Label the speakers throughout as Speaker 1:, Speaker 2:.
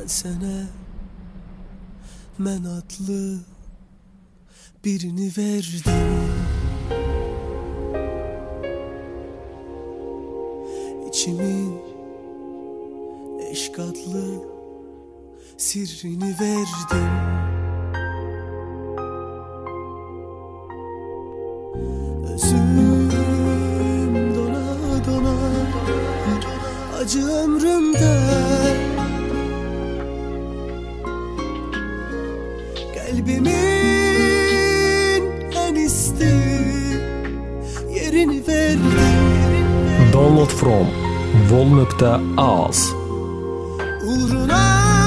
Speaker 1: sənə mən adlı birini verdim. İçimin eşq adlı sirrini verdim. Özüm dona dona acı ömrümde, kalbimin en isti yerini verdim.
Speaker 2: Download from vol.az.
Speaker 1: Uğruna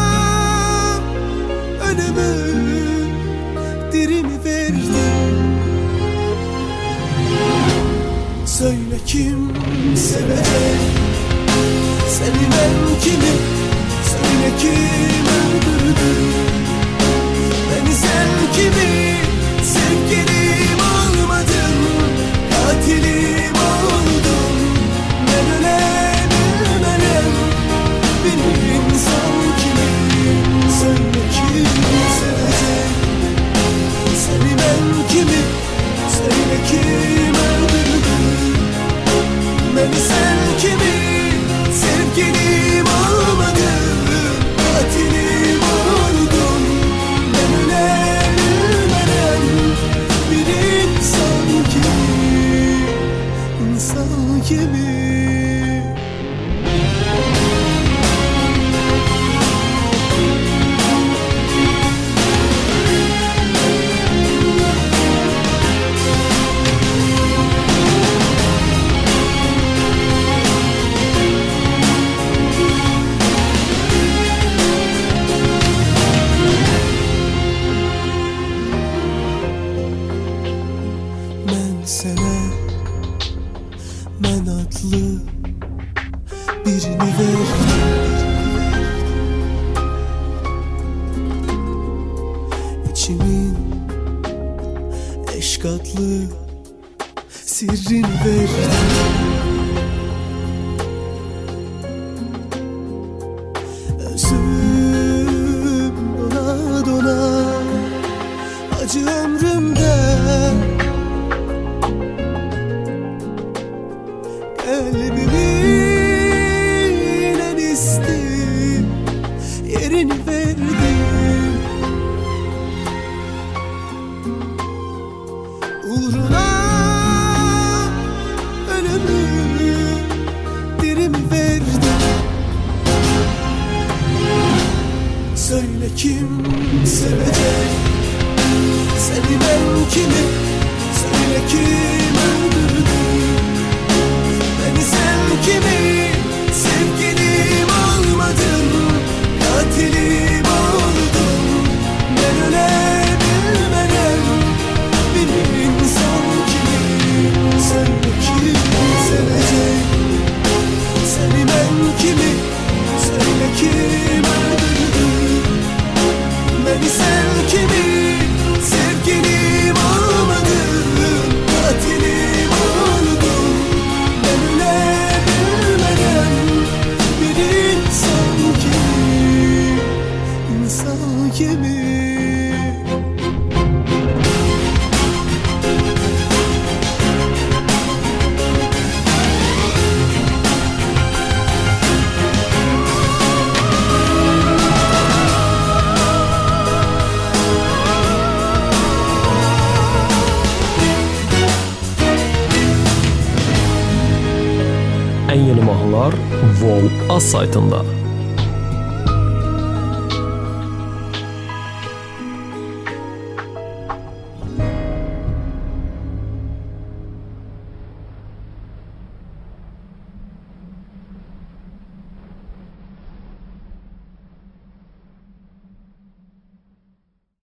Speaker 1: önümü dirimi verdim. Söyle kim sevecek seni, ben kimi? Söyle kim öldürdü beni, sen kimi? Sevgilim olmadın, katilim oldun. Ben ölemem, bir insan kimi? Söyle kim sevecek seni, ben kimi? Söyle kim öldürdü beni, sen kimi? Sevgilim olmadın, katilim oldun. Ben ölemem, bir insan kimi? İnsan kimi? Sənə mən adlı birini verdim. İçimin eşq adlı sirrini verdim. Özüm dona dona acı ömrümde, kalbimin en isti yerini verdim. Uğruna ölümü dirimi verdim. Söyle kim sevecek seni, ben kimi? Söyle kim öldürdü beni, sen kimi? Sevgilim olmadın, katilim oldun. Ben ölemem, bir insan kimi? Söyle kim sevecek seni, ben kimi? Söyle kim öldürdü beni, sen kimi? Sevgilim olmadın, katilim oldun. Ben ölemem, bir insan kimi? İnsan kimi?
Speaker 2: En yeni mahnılar vol.az saytında.